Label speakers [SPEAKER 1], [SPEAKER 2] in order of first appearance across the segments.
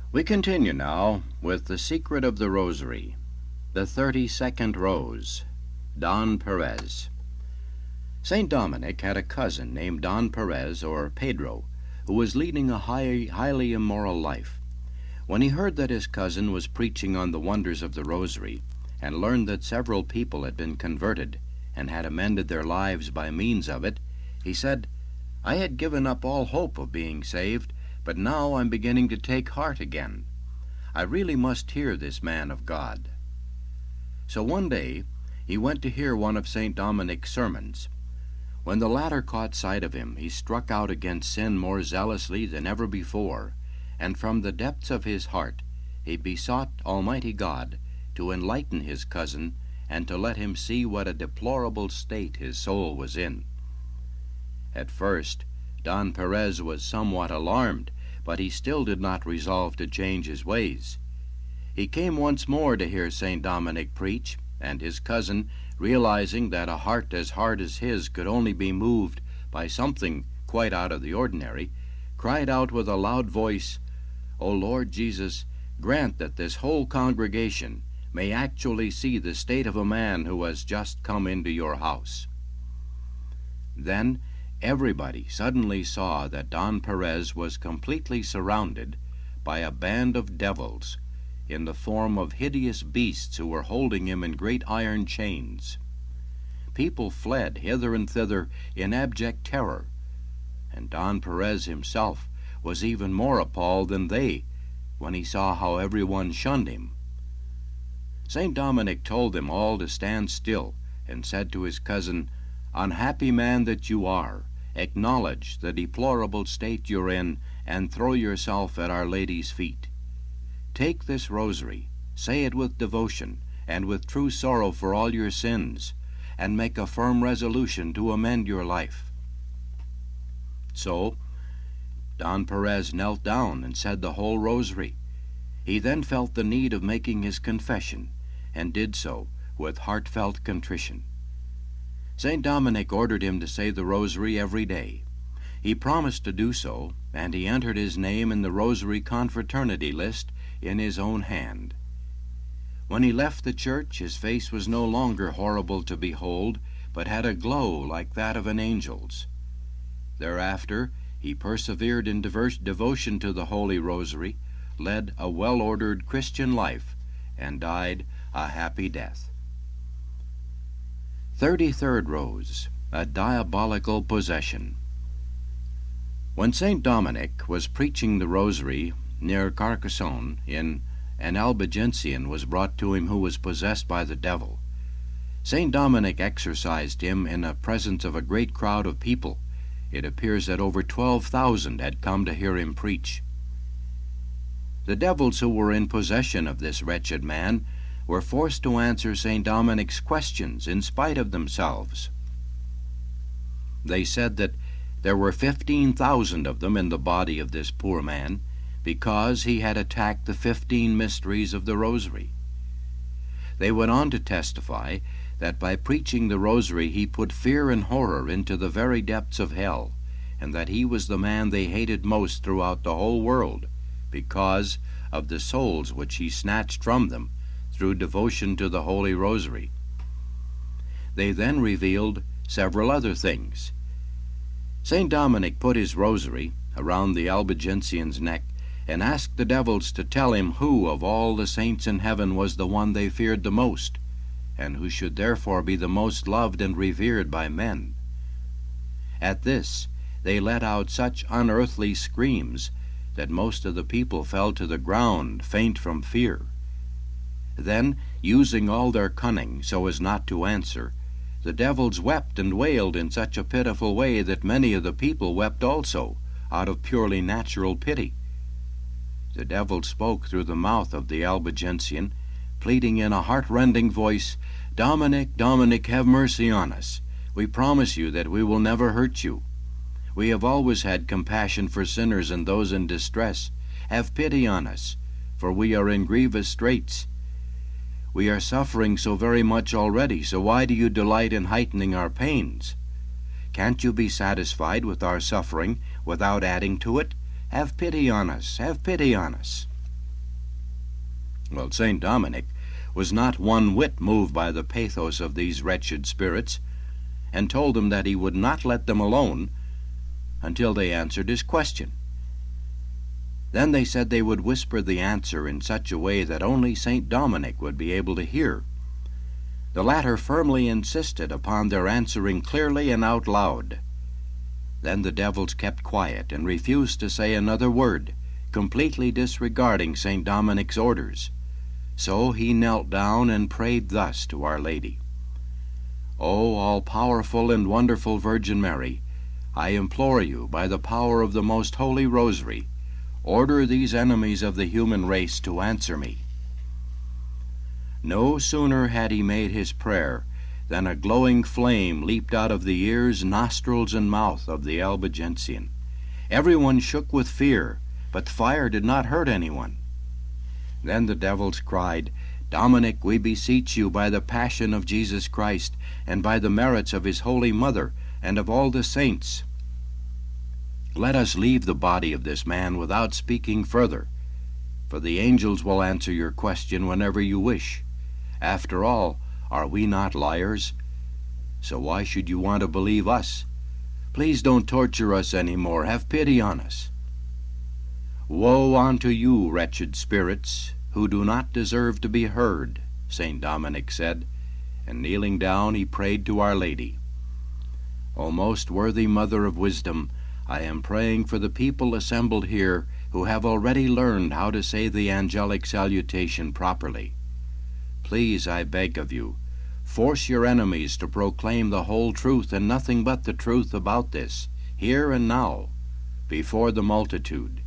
[SPEAKER 1] We continue now with The Secret of the Rosary, the 32nd Rose, Don Perez. St. Dominic had a cousin named Don Perez, or Pedro, who was leading a highly immoral life. When he heard that his cousin was preaching on the wonders of the Rosary, and learned that several people had been converted and had amended their lives by means of it, he said, "I had given up all hope of being saved, but now I'm beginning to take heart again. I really must hear this man of God." So one day he went to hear one of St. Dominic's sermons. When the latter caught sight of him, he struck out against sin more zealously than ever before, and from the depths of his heart he besought Almighty God to enlighten his cousin and to let him see what a deplorable state his soul was in. At first Don Perez was somewhat alarmed, but he still did not resolve to change his ways. He came once more to hear St. Dominic preach, and his cousin, realizing that a heart as hard as his could only be moved by something quite out of the ordinary, cried out with a loud voice, "O Lord Jesus, grant that this whole congregation may actually see the state of a man who has just come into your house." Then everybody suddenly saw that Don Perez was completely surrounded by a band of devils in the form of hideous beasts who were holding him in great iron chains. People fled hither and thither in abject terror, and Don Perez himself was even more appalled than they when he saw how everyone shunned him. St. Dominic told them all to stand still and said to his cousin, "Unhappy man that you are, acknowledge the deplorable state you're in and throw yourself at Our Lady's feet. Take this rosary, say it with devotion and with true sorrow for all your sins, and make a firm resolution to amend your life." So Don Perez knelt down and said the whole rosary. He then felt the need of making his confession, and did so with heartfelt contrition. St. Dominic ordered him to say the rosary every day. He promised to do so, and he entered his name in the rosary confraternity list in his own hand. When he left the church, his face was no longer horrible to behold, but had a glow like that of an angel's. Thereafter he persevered in devotion to the Holy Rosary, led a well-ordered Christian life, and died a happy death. 33rd Rose, a Diabolical Possession. When St. Dominic was preaching the Rosary near Carcassonne, an Albigensian was brought to him who was possessed by the devil. St. Dominic exorcised him in the presence of a great crowd of people. It appears that over 12,000 had come to hear him preach. The devils who were in possession of this wretched man were forced to answer St. Dominic's questions in spite of themselves. They said that there were 15,000 of them in the body of this poor man, because he had attacked the 15 mysteries of the Rosary. They went on to testify that by preaching the Rosary he put fear and horror into the very depths of hell, and that he was the man they hated most throughout the whole world, because of the souls which he snatched from them through devotion to the Holy Rosary. They then revealed several other things. St. Dominic put his rosary around the Albigensian's neck and asked the devils to tell him who of all the saints in heaven was the one they feared the most, and who should therefore be the most loved and revered by men. At this they let out such unearthly screams that most of the people fell to the ground, faint from fear. Then, using all their cunning so as not to answer, the devils wept and wailed in such a pitiful way that many of the people wept also, out of purely natural pity. The devil spoke through the mouth of the Albigensian, pleading in a heart-rending voice, "Dominic, Dominic, have mercy on us. We promise you that we will never hurt you. We have always had compassion for sinners and those in distress. Have pity on us, for we are in grievous straits. We are suffering so very much already, so why do you delight in heightening our pains? Can't you be satisfied with our suffering without adding to it? Have pity on us, have pity on us." Well, St. Dominic was not one whit moved by the pathos of these wretched spirits, and told them that he would not let them alone until they answered his question. Then they said they would whisper the answer in such a way that only St. Dominic would be able to hear. The latter firmly insisted upon their answering clearly and out loud. Then the devils kept quiet and refused to say another word, completely disregarding St. Dominic's orders. So he knelt down and prayed thus to Our Lady. O all-powerful and wonderful Virgin Mary, I implore you, by the power of the most holy Rosary, order these enemies of the human race to answer me. No sooner had he made his prayer than a glowing flame leaped out of the ears, nostrils, and mouth of the Albigensian. Everyone shook with fear, but the fire did not hurt anyone. Then the devils cried, Dominic, we beseech you, by the passion of Jesus Christ, and by the merits of his Holy Mother, and of all the saints, let us leave the body of this man without speaking further, for the angels will answer your question whenever you wish. After all, are we not liars? So why should you want to believe us? Please don't torture us any more. Have pity on us. Woe unto you, wretched spirits, who do not deserve to be heard, St. Dominic said, and kneeling down he prayed to Our Lady. O most worthy Mother of Wisdom, I am praying for the people assembled here who have already learned how to say the angelic salutation properly. Please, I beg of you, force your enemies to proclaim the whole truth and nothing but the truth about this, here and now, before the multitude.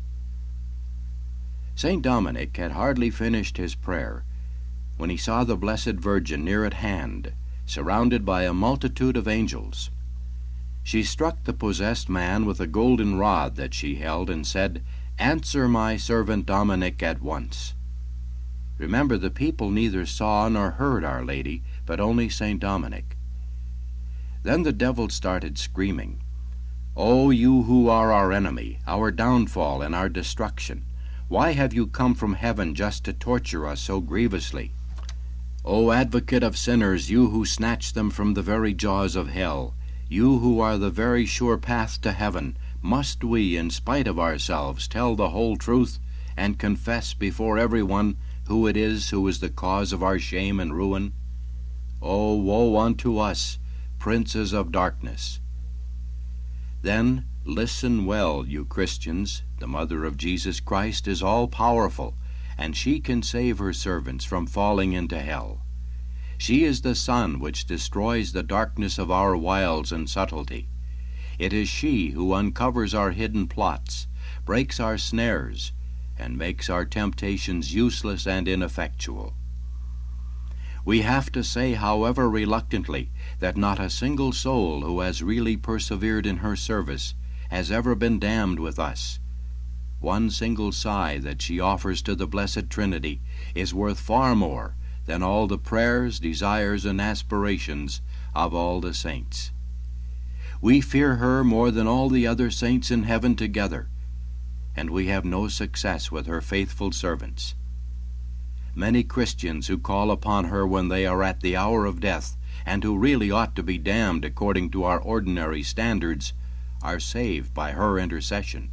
[SPEAKER 1] St. Dominic had hardly finished his prayer when he saw the Blessed Virgin near at hand, surrounded by a multitude of angels. She struck the possessed man with a golden rod that she held and said, Answer my servant Dominic at once. Remember, the people neither saw nor heard Our Lady, but only St. Dominic. Then the devil started screaming, O you who are our enemy, our downfall and our destruction, why have you come from heaven just to torture us so grievously? O advocate of sinners, you who snatch them from the very jaws of hell, you who are the very sure path to heaven, must we, in spite of ourselves, tell the whole truth and confess before everyone who it is who is the cause of our shame and ruin? O woe unto us, princes of darkness! Then listen well, you Christians. The Mother of Jesus Christ is all-powerful, and she can save her servants from falling into hell. She is the sun which destroys the darkness of our wiles and subtlety. It is she who uncovers our hidden plots, breaks our snares, and makes our temptations useless and ineffectual. We have to say, however reluctantly, that not a single soul who has really persevered in her service has ever been damned with us. One single sigh that she offers to the Blessed Trinity is worth far more than all the prayers, desires, and aspirations of all the saints. We fear her more than all the other saints in heaven together, and we have no success with her faithful servants. Many Christians who call upon her when they are at the hour of death, and who really ought to be damned according to our ordinary standards, are saved by her intercession.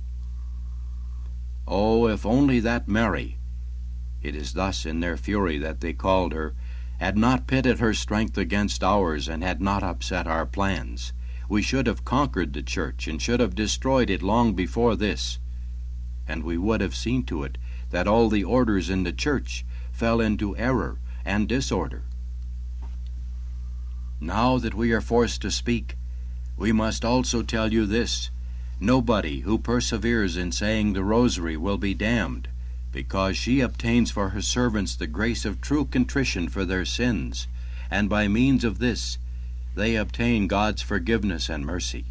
[SPEAKER 1] Oh, if only that Mary, it is thus in their fury that they called her, had not pitted her strength against ours and had not upset our plans, we should have conquered the church and should have destroyed it long before this, and we would have seen to it that all the orders in the church fell into error and disorder. Now that we are forced to speak, we must also tell you this: nobody who perseveres in saying the Rosary will be damned, because she obtains for her servants the grace of true contrition for their sins, and by means of this they obtain God's forgiveness and mercy.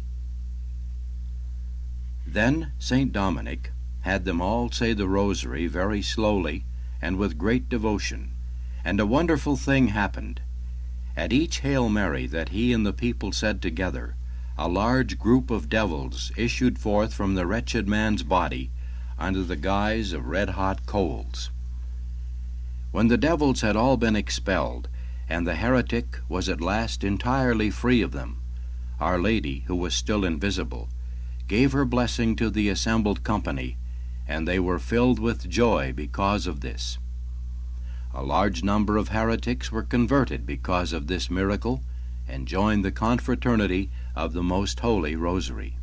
[SPEAKER 1] Then St. Dominic had them all say the Rosary very slowly and with great devotion, and a wonderful thing happened. At each Hail Mary that he and the people said together, a large group of devils issued forth from the wretched man's body under the guise of red-hot coals. When the devils had all been expelled, and the heretic was at last entirely free of them, Our Lady, who was still invisible, gave her blessing to the assembled company, and they were filled with joy because of this. A large number of heretics were converted because of this miracle, and joined the confraternity of the Most Holy Rosary.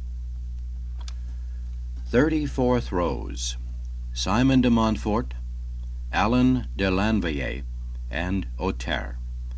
[SPEAKER 1] 34th Rose. Simon de Montfort, Alan de Lanveyer, and Othere.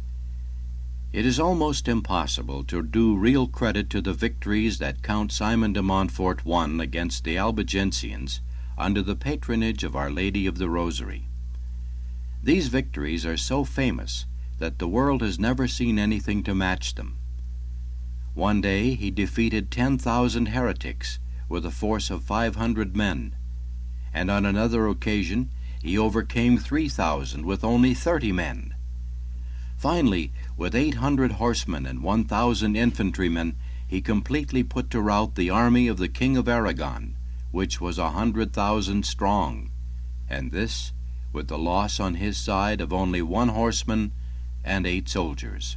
[SPEAKER 1] It is almost impossible to do real credit to the victories that Count Simon de Montfort won against the Albigensians under the patronage of Our Lady of the Rosary. These victories are so famous that the world has never seen anything to match them. One day he defeated 10,000 heretics with a force of 500 men, and on another occasion he overcame 3,000 with only 30 men. Finally, with 800 horsemen and 1,000 infantrymen, he completely put to rout the army of the King of Aragon, which was 100,000 strong, and this with the loss on his side of only 1 horseman and 8 soldiers.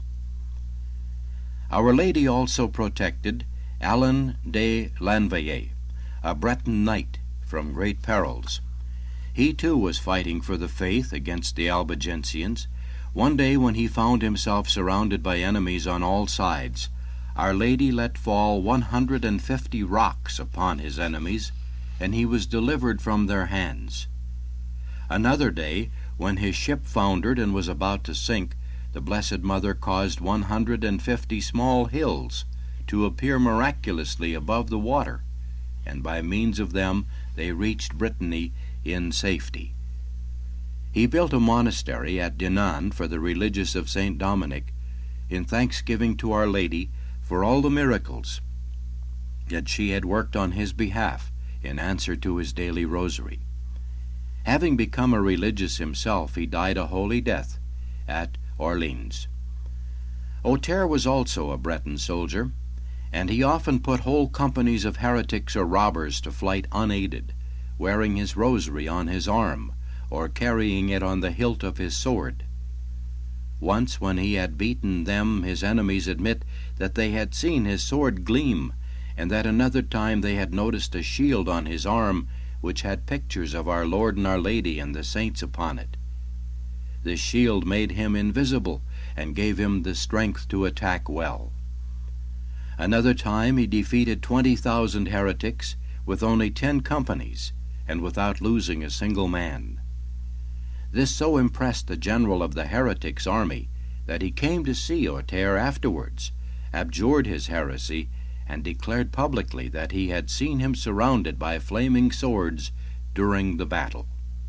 [SPEAKER 1] Our Lady also protected Alan de Lanveyer, a Breton knight, from great perils. He too was fighting for the faith against the Albigensians. One day when he found himself surrounded by enemies on all sides, Our Lady let fall 150 rocks upon his enemies, and he was delivered from their hands. Another day, when his ship foundered and was about to sink, the Blessed Mother caused 150 small hills to appear miraculously above the water, and by means of them they reached Brittany in safety. He built a monastery at Dinan for the religious of St. Dominic, in thanksgiving to Our Lady for all the miracles that she had worked on his behalf in answer to his daily rosary. Having become a religious himself, he died a holy death at Orleans. Othere was also a Breton soldier, and he often put whole companies of heretics or robbers to flight unaided, wearing his rosary on his arm, or carrying it on the hilt of his sword. Once, when he had beaten them, his enemies admit that they had seen his sword gleam, and that another time they had noticed a shield on his arm which had pictures of our Lord and Our Lady and the saints upon it. This shield made him invisible and gave him the strength to attack well. Another time he defeated 20,000 heretics with only 10 companies and without losing a single man. This so impressed the general of the heretics' army that he came to see Othere afterwards, abjured his heresy, and declared publicly that he had seen him surrounded by flaming swords during the battle.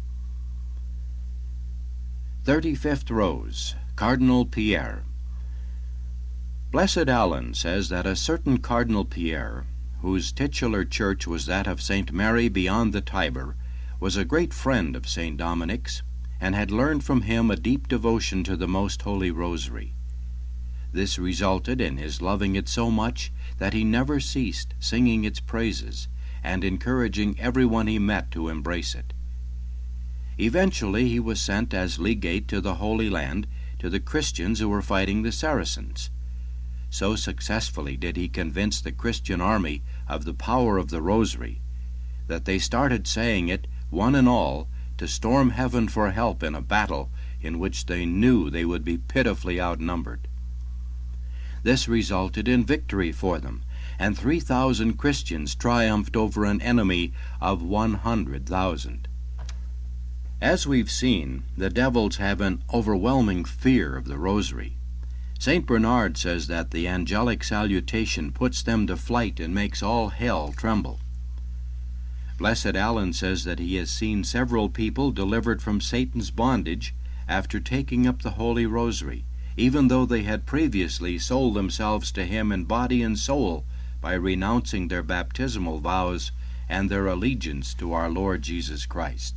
[SPEAKER 1] 35th Rose. Cardinal Pierre. Blessed Alan says that a certain Cardinal Pierre, whose titular church was that of St. Mary beyond the Tiber, was a great friend of St. Dominic's, and had learned from him a deep devotion to the Most Holy Rosary. This resulted in his loving it so much that he never ceased singing its praises and encouraging everyone he met to embrace it. Eventually he was sent as legate to the Holy Land to the Christians who were fighting the Saracens. So successfully did he convince the Christian army of the power of the Rosary that they started saying it, one and all, to storm heaven for help in a battle in which they knew they would be pitifully outnumbered. This resulted in victory for them, and 3,000 Christians triumphed over an enemy of 100,000. As we've seen, the devils have an overwhelming fear of the Rosary. St. Bernard says that the angelic salutation puts them to flight and makes all hell tremble. Blessed Alan says that he has seen several people delivered from Satan's bondage after taking up the Holy Rosary, even though they had previously sold themselves to him in body and soul by renouncing their baptismal vows and their allegiance to our Lord Jesus Christ.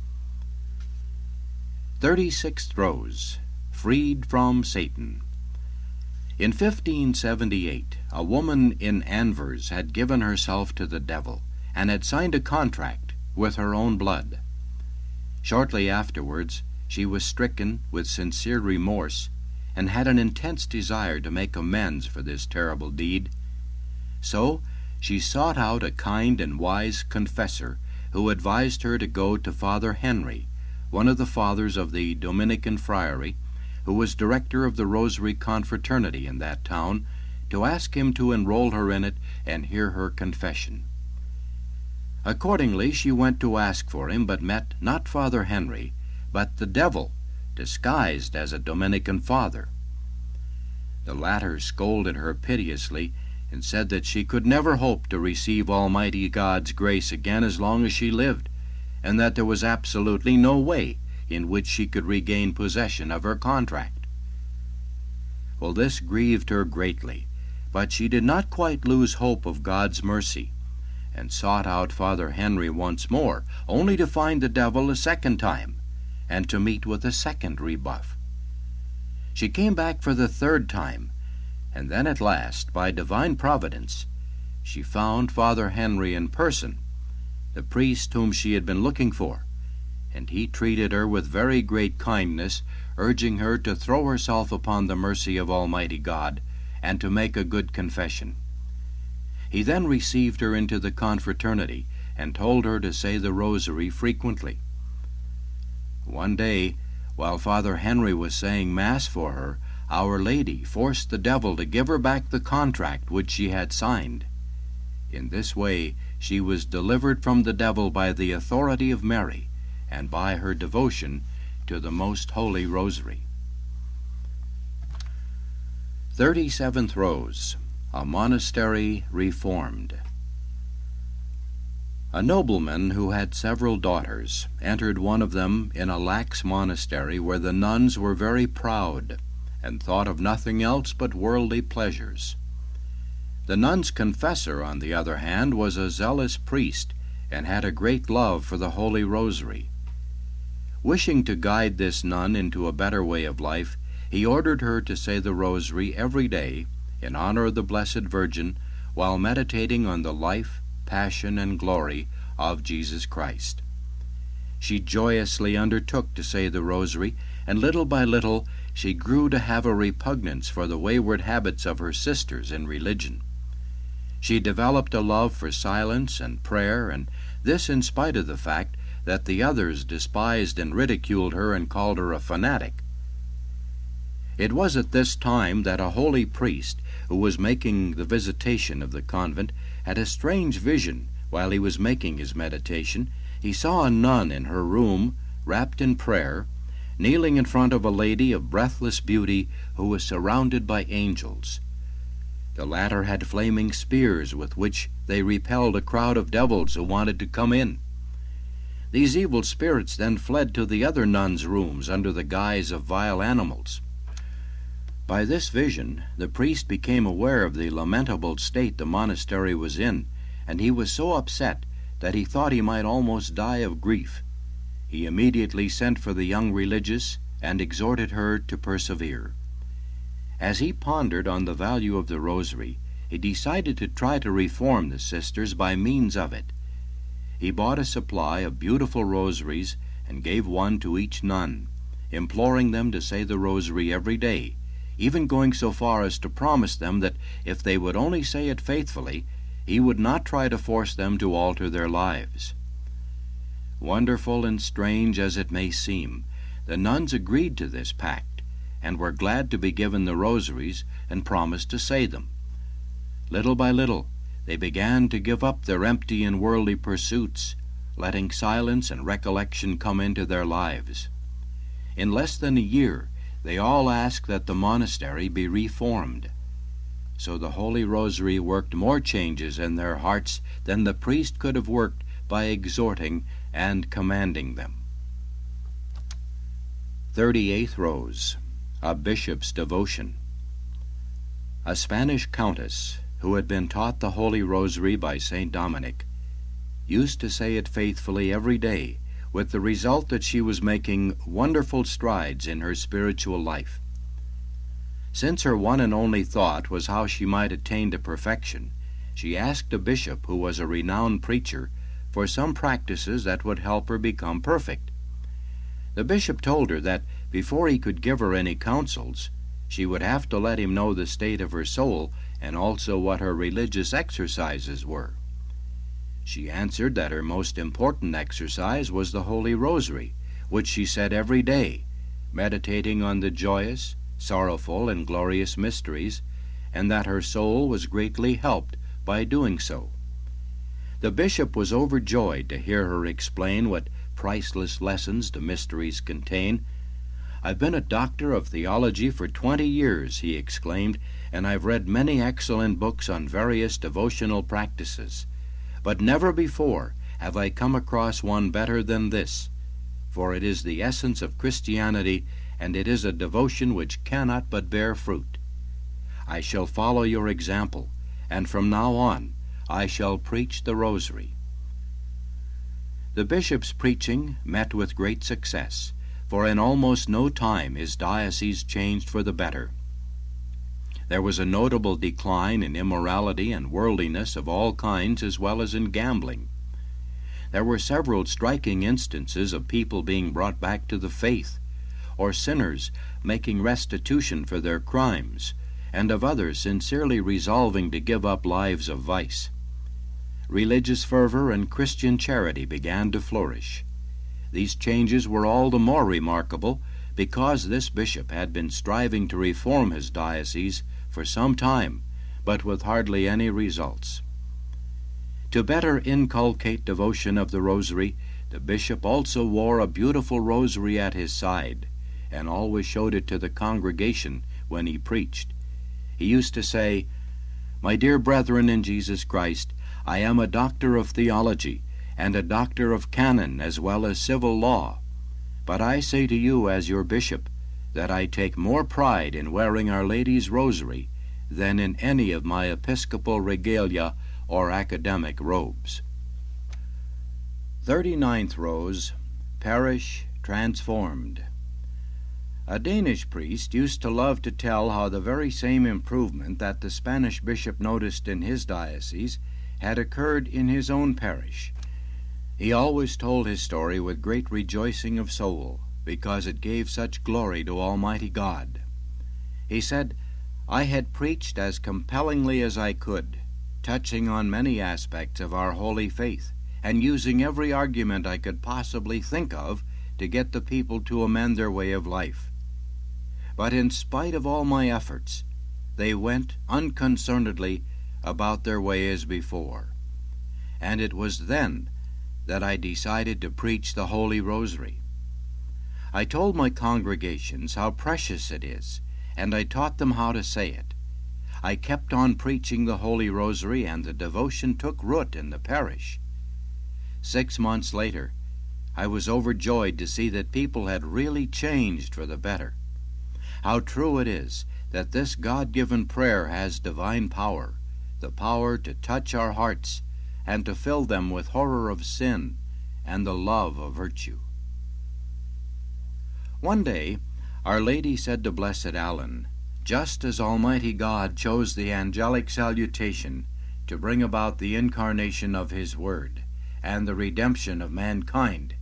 [SPEAKER 1] 36th Rose. Freed from Satan. In 1578, a woman in Anvers had given herself to the devil, and had signed a contract with her own blood. Shortly afterwards, she was stricken with sincere remorse and had an intense desire to make amends for this terrible deed. So she sought out a kind and wise confessor who advised her to go to Father Henry, one of the fathers of the Dominican friary, who was director of the Rosary Confraternity in that town, to ask him to enroll her in it and hear her confession. Accordingly, she went to ask for him, but met not Father Henry, but the devil, disguised as a Dominican father. The latter scolded her piteously and said that she could never hope to receive Almighty God's grace again as long as she lived, and that there was absolutely no way in which she could regain possession of her contract. Well, this grieved her greatly, but she did not quite lose hope of God's mercy, and sought out Father Henry once more, only to find the devil a second time, and to meet with a second rebuff. She came back for the third time, and then at last, by divine providence, she found Father Henry in person, the priest whom she had been looking for, and he treated her with very great kindness, urging her to throw herself upon the mercy of Almighty God, and to make a good confession. He then received her into the confraternity, and told her to say the rosary frequently. One day, while Father Henry was saying Mass for her, Our Lady forced the devil to give her back the contract which she had signed. In this way she was delivered from the devil by the authority of Mary, and by her devotion to the Most Holy Rosary. 37th Rose. A Monastery Reformed. A nobleman who had several daughters entered one of them in a lax monastery where the nuns were very proud and thought of nothing else but worldly pleasures. The nun's confessor, on the other hand, was a zealous priest and had a great love for the Holy Rosary. Wishing to guide this nun into a better way of life, he ordered her to say the Rosary every day in honor of the Blessed Virgin, while meditating on the life, passion, and glory of Jesus Christ. She joyously undertook to say the Rosary, and little by little she grew to have a repugnance for the wayward habits of her sisters in religion. She developed a love for silence and prayer, and this in spite of the fact that the others despised and ridiculed her and called her a fanatic. It was at this time that a holy priest, who was making the visitation of the convent, had a strange vision. While he was making his meditation, he saw a nun in her room, wrapped in prayer, kneeling in front of a lady of breathless beauty who was surrounded by angels. The latter had flaming spears with which they repelled a crowd of devils who wanted to come in. These evil spirits then fled to the other nuns' rooms under the guise of vile animals. By this vision, the priest became aware of the lamentable state the monastery was in, and he was so upset that he thought he might almost die of grief. He immediately sent for the young religious and exhorted her to persevere. As he pondered on the value of the Rosary, he decided to try to reform the sisters by means of it. He bought a supply of beautiful rosaries and gave one to each nun, imploring them to say the Rosary every day, even going so far as to promise them that if they would only say it faithfully, he would not try to force them to alter their lives. Wonderful and strange as it may seem, the nuns agreed to this pact, and were glad to be given the rosaries and promised to say them. Little by little, they began to give up their empty and worldly pursuits, letting silence and recollection come into their lives. In less than a year, they all asked that the monastery be reformed. So the Holy Rosary worked more changes in their hearts than the priest could have worked by exhorting and commanding them. 38th Rose. A Bishop's Devotion. A Spanish countess, who had been taught the Holy Rosary by St. Dominic, used to say it faithfully every day, with the result that she was making wonderful strides in her spiritual life. Since her one and only thought was how she might attain to perfection, she asked a bishop who was a renowned preacher for some practices that would help her become perfect. The bishop told her that before he could give her any counsels, she would have to let him know the state of her soul and also what her religious exercises were. She answered that her most important exercise was the Holy Rosary, which she said every day, meditating on the joyous, sorrowful, and glorious mysteries, and that her soul was greatly helped by doing so. The bishop was overjoyed to hear her explain what priceless lessons the mysteries contain. "I've been a doctor of theology for 20 years," he exclaimed, "and I've read many excellent books on various devotional practices. But never before have I come across one better than this, for it is the essence of Christianity, and it is a devotion which cannot but bear fruit. I shall follow your example, and from now on I shall preach the Rosary." The bishop's preaching met with great success, for in almost no time his diocese changed for the better. There was a notable decline in immorality and worldliness of all kinds as well as in gambling. There were several striking instances of people being brought back to the faith, or sinners making restitution for their crimes, and of others sincerely resolving to give up lives of vice. Religious fervor and Christian charity began to flourish. These changes were all the more remarkable because this bishop had been striving to reform his diocese for some time, but with hardly any results. To better inculcate devotion of the Rosary, the bishop also wore a beautiful rosary at his side, and always showed it to the congregation when he preached. He used to say, "My dear brethren in Jesus Christ, I am a doctor of theology, and a doctor of canon as well as civil law. But I say to you as your bishop that I take more pride in wearing Our Lady's Rosary than in any of my episcopal regalia or academic robes." 39th Rose, Parish Transformed. A Danish priest used to love to tell how the very same improvement that the Spanish bishop noticed in his diocese had occurred in his own parish. He always told his story with great rejoicing of soul, because it gave such glory to Almighty God. He said, "I had preached as compellingly as I could, touching on many aspects of our holy faith, and using every argument I could possibly think of to get the people to amend their way of life. But in spite of all my efforts, they went unconcernedly about their way as before. And it was then that I decided to preach the Holy Rosary. I told my congregations how precious it is, and I taught them how to say it. I kept on preaching the Holy Rosary, and the devotion took root in the parish. 6 months later, I was overjoyed to see that people had really changed for the better. How true it is that this God-given prayer has divine power, the power to touch our hearts and to fill them with horror of sin and the love of virtue. One day, Our Lady said to Blessed Allen, "Just as Almighty God chose the angelic salutation to bring about the incarnation of His Word and the redemption of mankind,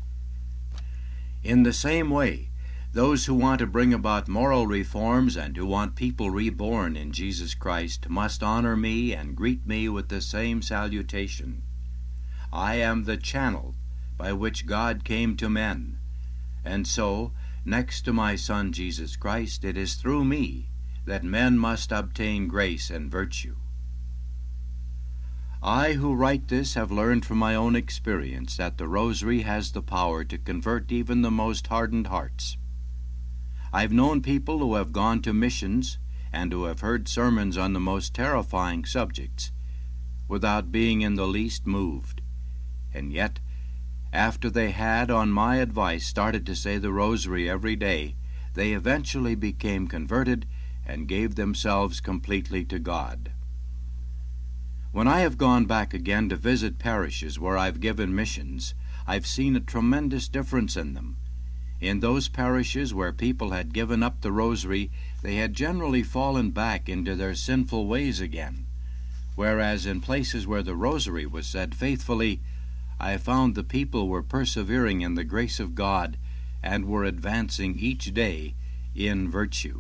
[SPEAKER 1] in the same way, those who want to bring about moral reforms and who want people reborn in Jesus Christ must honor me and greet me with the same salutation. I am the channel by which God came to men, and so, next to my Son Jesus Christ, it is through me that men must obtain grace and virtue." I who write this have learned from my own experience that the Rosary has the power to convert even the most hardened hearts. I've known people who have gone to missions and who have heard sermons on the most terrifying subjects without being in the least moved, and yet, after they had, on my advice, started to say the Rosary every day, they eventually became converted and gave themselves completely to God. When I have gone back again to visit parishes where I've given missions, I've seen a tremendous difference in them. In those parishes where people had given up the Rosary, they had generally fallen back into their sinful ways again, whereas in places where the Rosary was said faithfully, I found the people were persevering in the grace of God and were advancing each day in virtue.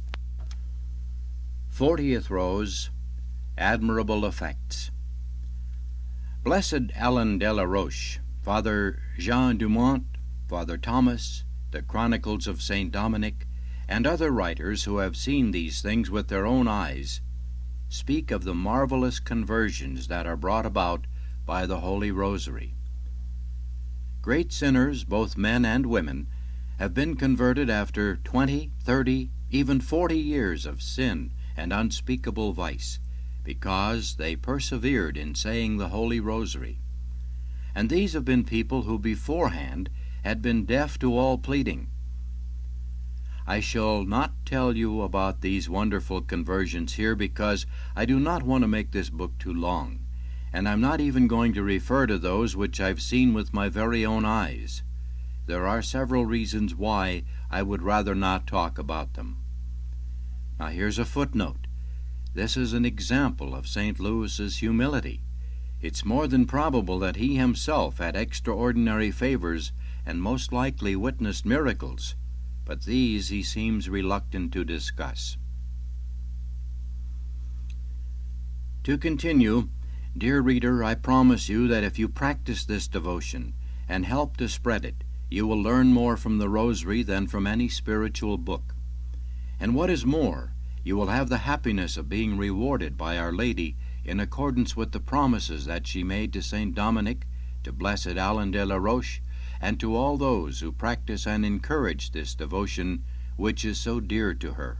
[SPEAKER 1] 40th rows, Admirable Effects. Blessed Alain de la Roche, Father Jean Dumont, Father Thomas, the Chronicles of St. Dominic, and other writers who have seen these things with their own eyes, speak of the marvelous conversions that are brought about by the Holy Rosary. Great sinners, both men and women, have been converted after 20, 30, even 40 years of sin and unspeakable vice, because they persevered in saying the Holy Rosary. And these have been people who beforehand had been deaf to all pleading. I shall not tell you about these wonderful conversions here because I do not want to make this book too long, and I'm not even going to refer to those which I've seen with my very own eyes. There are several reasons why I would rather not talk about them. Now here's a footnote. This is an example of St. Louis's humility. It's more than probable that he himself had extraordinary favors and most likely witnessed miracles, but these he seems reluctant to discuss. To continue, dear reader, I promise you that if you practice this devotion and help to spread it, you will learn more from the Rosary than from any spiritual book. And what is more, you will have the happiness of being rewarded by Our Lady in accordance with the promises that she made to St. Dominic, to Blessed Alain de la Roche, and to all those who practice and encourage this devotion which is so dear to her.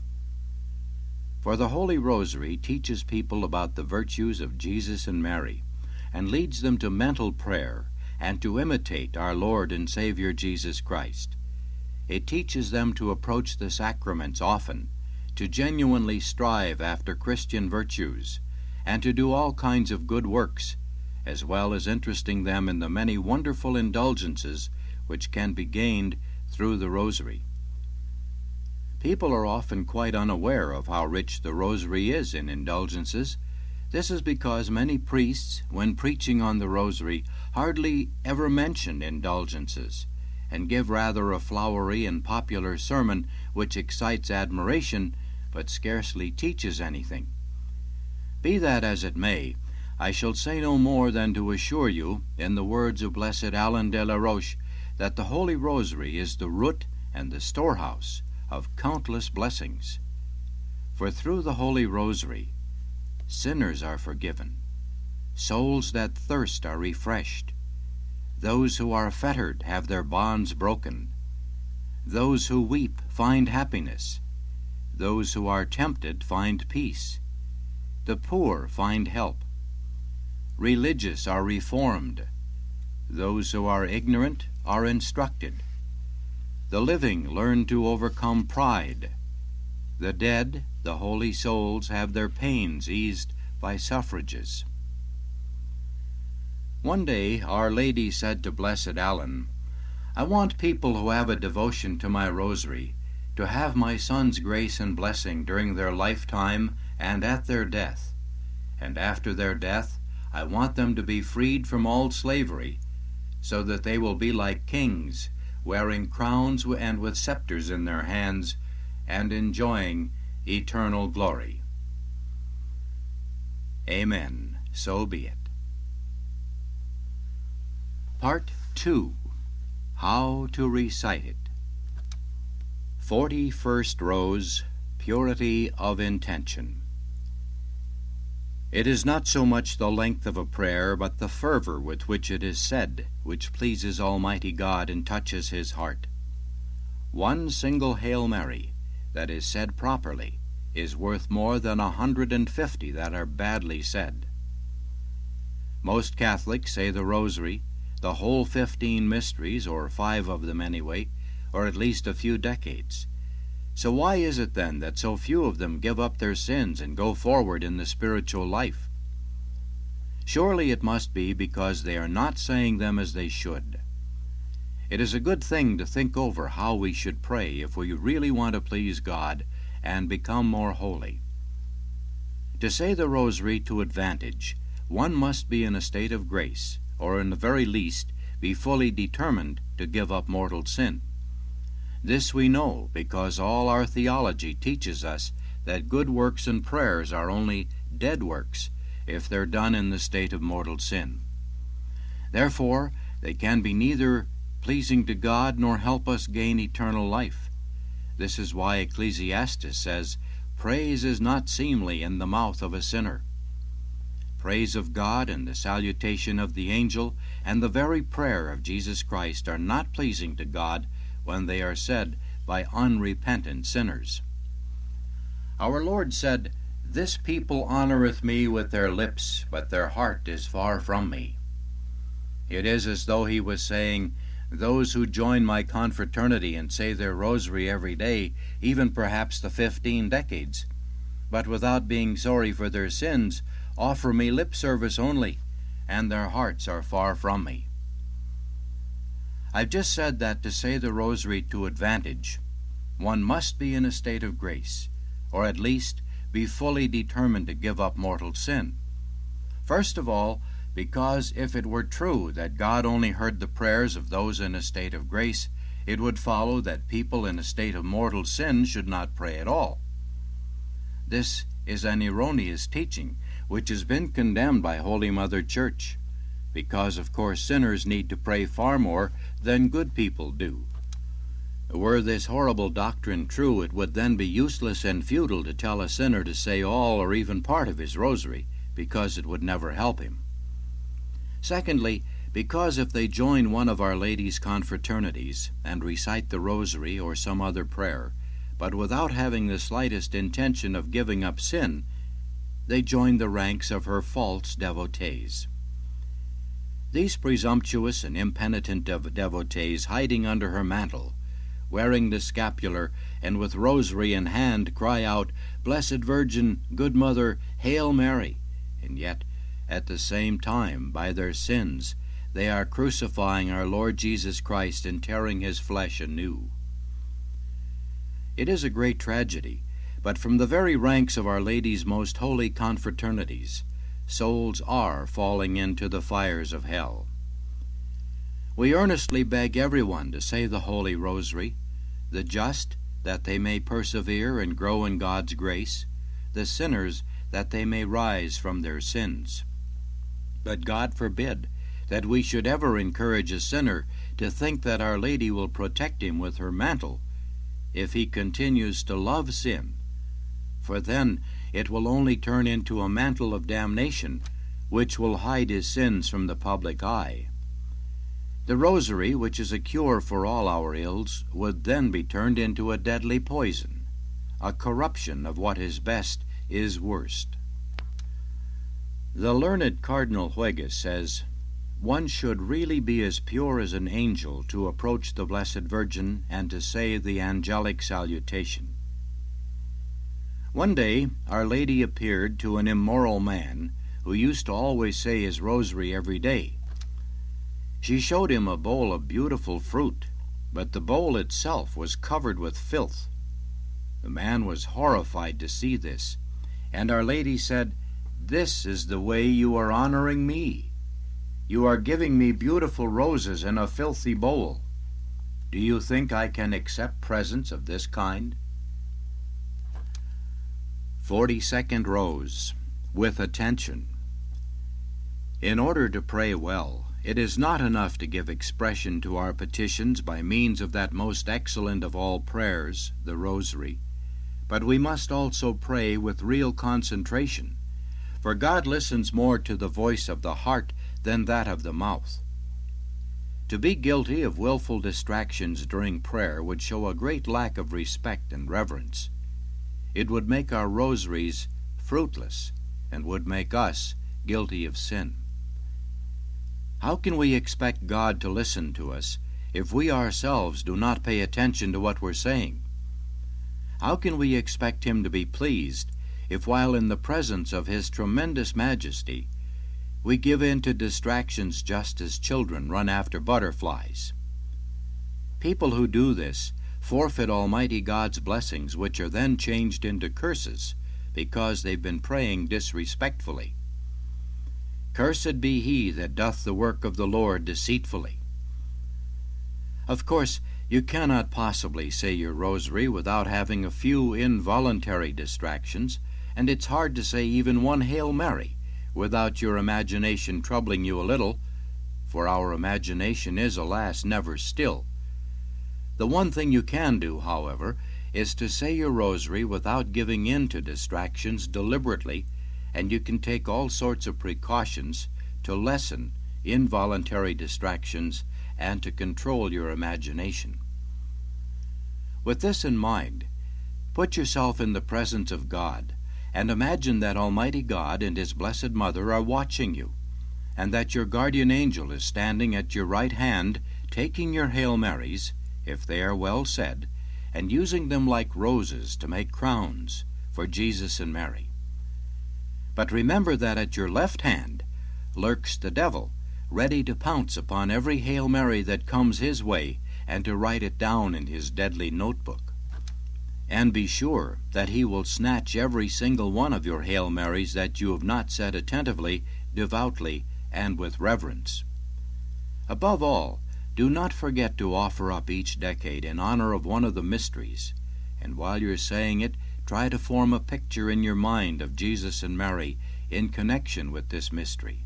[SPEAKER 1] For the Holy Rosary teaches people about the virtues of Jesus and Mary, and leads them to mental prayer and to imitate our Lord and Savior Jesus Christ. It teaches them to approach the sacraments often, to genuinely strive after Christian virtues, and to do all kinds of good works, as well as interesting them in the many wonderful indulgences which can be gained through the Rosary. People are often quite unaware of how rich the Rosary is in indulgences. This is because many priests, when preaching on the Rosary, hardly ever mention indulgences, and give rather a flowery and popular sermon which excites admiration, but scarcely teaches anything. Be that as it may, I shall say no more than to assure you, in the words of Blessed Alain de la Roche, that the Holy Rosary is the root and the storehouse of countless blessings. For through the Holy Rosary, sinners are forgiven, souls that thirst are refreshed, those who are fettered have their bonds broken, those who weep find happiness, those who are tempted find peace, the poor find help, religious are reformed, those who are ignorant are instructed, the living learn to overcome pride, the dead, the holy souls, have their pains eased by suffrages. One day Our Lady said to Blessed Alain, "I want people who have a devotion to my Rosary to have my son's grace and blessing during their lifetime and at their death, and after their death I want them to be freed from all slavery, so that they will be like kings, wearing crowns and with scepters in their hands, and enjoying eternal glory." Amen. So be it. Part 2. How to recite it. 41st rows, Purity of Intention. It is not so much the length of a prayer, but the fervor with which it is said, which pleases Almighty God and touches His heart. One single Hail Mary, that is said properly, is worth more than 150 that are badly said. Most Catholics say the Rosary, the whole 15 mysteries, or 5 of them anyway, or at least a few decades. So why is it then that so few of them give up their sins and go forward in the spiritual life? Surely it must be because they are not saying them as they should. It is a good thing to think over how we should pray if we really want to please God and become more holy. To say the Rosary to advantage, one must be in a state of grace, or in the very least be fully determined to give up mortal sin. This we know because all our theology teaches us that good works and prayers are only dead works if they're done in the state of mortal sin. Therefore, they can be neither pleasing to God nor help us gain eternal life. This is why Ecclesiastes says, "Praise is not seemly in the mouth of a sinner." Praise of God and the salutation of the angel and the very prayer of Jesus Christ are not pleasing to God when they are said by unrepentant sinners. Our Lord said, "This people honoreth me with their lips, but their heart is far from me." It is as though he was saying, those who join my confraternity and say their rosary every day, even perhaps the 15 decades, but without being sorry for their sins, offer me lip service only, and their hearts are far from me. I've just said that to say the rosary to advantage, one must be in a state of grace, or at least be fully determined to give up mortal sin. First of all, because if it were true that God only heard the prayers of those in a state of grace, it would follow that people in a state of mortal sin should not pray at all. This is an erroneous teaching, which has been condemned by Holy Mother Church, because of course sinners need to pray far more than good people do. Were this horrible doctrine true, it would then be useless and futile to tell a sinner to say all or even part of his rosary, because it would never help him. Secondly, because if they join one of Our Lady's confraternities and recite the rosary or some other prayer, but without having the slightest intention of giving up sin, they join the ranks of her false devotees. These presumptuous and impenitent devotees, hiding under her mantle, wearing the scapular, and with rosary in hand, cry out, "Blessed Virgin, Good Mother, Hail Mary," and yet, at the same time, by their sins, they are crucifying our Lord Jesus Christ and tearing his flesh anew. It is a great tragedy, but from the very ranks of Our Lady's most holy confraternities, souls are falling into the fires of hell. We earnestly beg everyone to say the Holy Rosary, the just, that they may persevere and grow in God's grace, the sinners, that they may rise from their sins. But God forbid that we should ever encourage a sinner to think that Our Lady will protect him with her mantle if he continues to love sin, for then it will only turn into a mantle of damnation, which will hide his sins from the public eye. The rosary, which is a cure for all our ills, would then be turned into a deadly poison. A corruption of what is best is worst. The learned Cardinal Huegas says, "One should really be as pure as an angel to approach the Blessed Virgin and to say the angelic salutation." One day Our Lady appeared to an immoral man who used to always say his rosary every day. She showed him a bowl of beautiful fruit, but the bowl itself was covered with filth. The man was horrified to see this, and Our Lady said, "This is the way you are honoring me. You are giving me beautiful roses in a filthy bowl. Do you think I can accept presents of this kind?" 42nd Rose, with attention. In order to pray well, it is not enough to give expression to our petitions by means of that most excellent of all prayers, the Rosary, but we must also pray with real concentration, for God listens more to the voice of the heart than that of the mouth. To be guilty of willful distractions during prayer would show a great lack of respect and reverence. It would make our rosaries fruitless and would make us guilty of sin. How can we expect God to listen to us if we ourselves do not pay attention to what we're saying? How can we expect Him to be pleased if while in the presence of His tremendous majesty we give in to distractions just as children run after butterflies? People who do this forfeit Almighty God's blessings, which are then changed into curses because they've been praying disrespectfully. Cursed be he that doth the work of the Lord deceitfully. Of course, you cannot possibly say your rosary without having a few involuntary distractions, and it's hard to say even one Hail Mary without your imagination troubling you a little, for our imagination is, alas, never still. The one thing you can do, however, is to say your rosary without giving in to distractions deliberately, and you can take all sorts of precautions to lessen involuntary distractions and to control your imagination. With this in mind, put yourself in the presence of God and imagine that Almighty God and His Blessed Mother are watching you, and that your guardian angel is standing at your right hand, taking your Hail Marys, if they are well said, and using them like roses to make crowns for Jesus and Mary. But remember that at your left hand lurks the devil, ready to pounce upon every Hail Mary that comes his way and to write it down in his deadly notebook. And be sure that he will snatch every single one of your Hail Marys that you have not said attentively, devoutly, and with reverence. Above all, do not forget to offer up each decade in honor of one of the mysteries, and while you're saying it, try to form a picture in your mind of Jesus and Mary in connection with this mystery.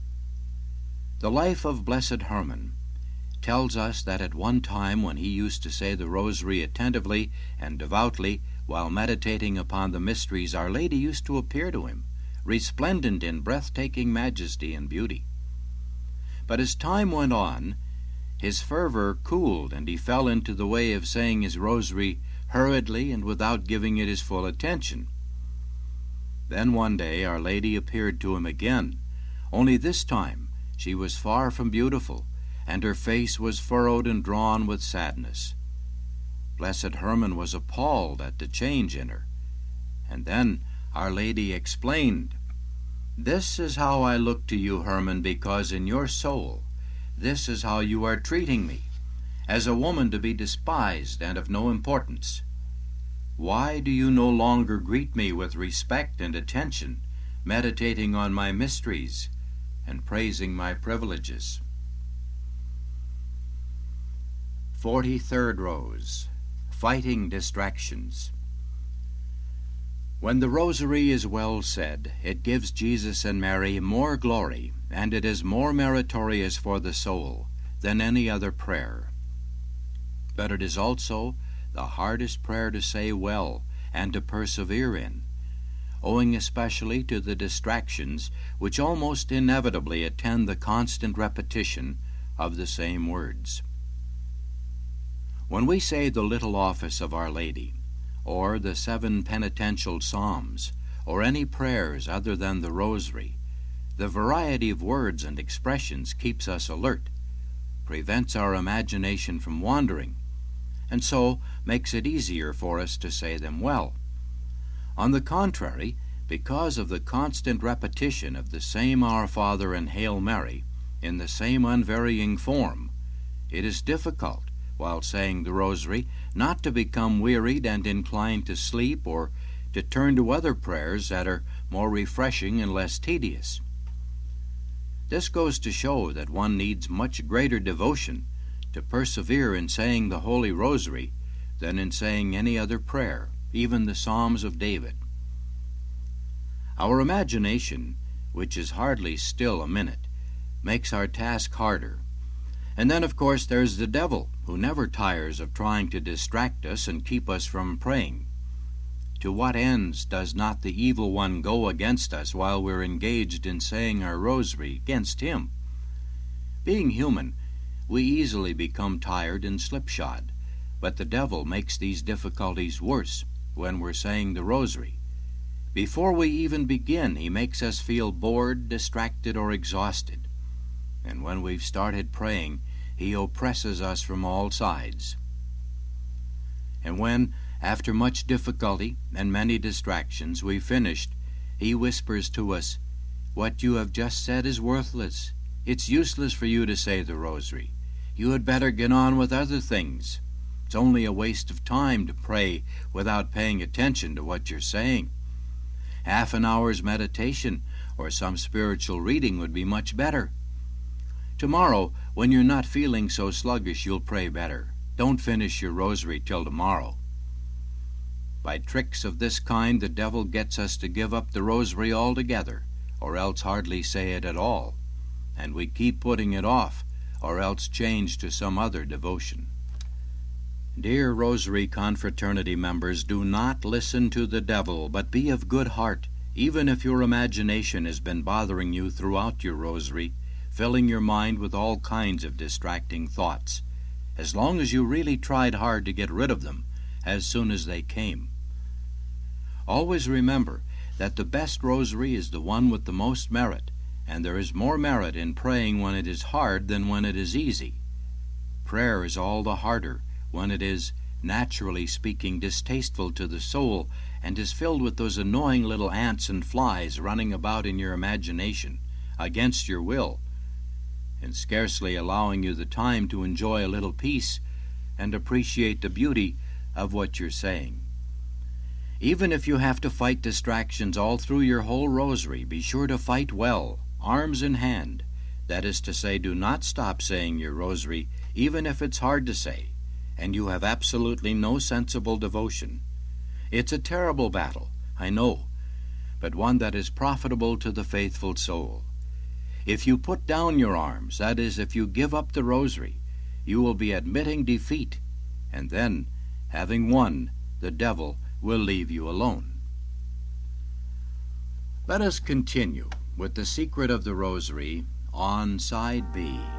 [SPEAKER 1] The life of Blessed Herman tells us that at one time when he used to say the rosary attentively and devoutly while meditating upon the mysteries, Our Lady used to appear to him, resplendent in breathtaking majesty and beauty. But as time went on, his fervor cooled, and he fell into the way of saying his rosary hurriedly and without giving it his full attention. Then one day Our Lady appeared to him again, only this time she was far from beautiful, and her face was furrowed and drawn with sadness. Blessed Herman was appalled at the change in her, and then Our Lady explained, "This is how I look to you, Herman, because in your soul this is how you are treating me, as a woman to be despised and of no importance. Why do you no longer greet me with respect and attention, meditating on my mysteries and praising my privileges?" 43rd Rose, Fighting Distractions. When the rosary is well said, it gives Jesus and Mary more glory, and it is more meritorious for the soul than any other prayer. But it is also the hardest prayer to say well and to persevere in, owing especially to the distractions which almost inevitably attend the constant repetition of the same words. When we say the little office of Our Lady, or the 7 penitential psalms, or any prayers other than the rosary, the variety of words and expressions keeps us alert, prevents our imagination from wandering, and so makes it easier for us to say them well. On the contrary, because of the constant repetition of the same Our Father and Hail Mary in the same unvarying form, it is difficult, while saying the rosary, not to become wearied and inclined to sleep or to turn to other prayers that are more refreshing and less tedious. This goes to show that one needs much greater devotion to persevere in saying the Holy Rosary than in saying any other prayer, even the Psalms of David. Our imagination, which is hardly still a minute, makes our task harder. And then, of course, there's the devil, who never tires of trying to distract us and keep us from praying. To what ends does not the evil one go against us while we're engaged in saying our rosary against him? Being human, we easily become tired and slipshod, but the devil makes these difficulties worse when we're saying the rosary. Before we even begin, he makes us feel bored, distracted, or exhausted. And when we've started praying, he oppresses us from all sides. And when, after much difficulty and many distractions, we've finished, he whispers to us, "What you have just said is worthless. It's useless for you to say the rosary. You had better get on with other things. It's only a waste of time to pray without paying attention to what you're saying. Half an hour's meditation or some spiritual reading would be much better. Tomorrow, when you're not feeling so sluggish, you'll pray better. Don't finish your rosary till tomorrow. By tricks of this kind, the devil gets us to give up the rosary altogether, or else hardly say it at all, and we keep putting it off, or else change to some other devotion. Dear Rosary Confraternity members, do not listen to the devil, but be of good heart, even if your imagination has been bothering you throughout your rosary, filling your mind with all kinds of distracting thoughts, as long as you really tried hard to get rid of them as soon as they came. Always remember that the best rosary is the one with the most merit, and there is more merit in praying when it is hard than when it is easy. Prayer is all the harder when it is, naturally speaking, distasteful to the soul and is filled with those annoying little ants and flies running about in your imagination, against your will, and scarcely allowing you the time to enjoy a little peace and appreciate the beauty of what you're saying. Even if you have to fight distractions all through your whole rosary, be sure to fight well, arms in hand. That is to say, do not stop saying your rosary, even if it's hard to say, and you have absolutely no sensible devotion. It's a terrible battle, I know, but one that is profitable to the faithful soul. If you put down your arms, that is, if you give up the rosary, you will be admitting defeat, and then, having won, the devil will leave you alone. Let us continue with the secret of the rosary on side B.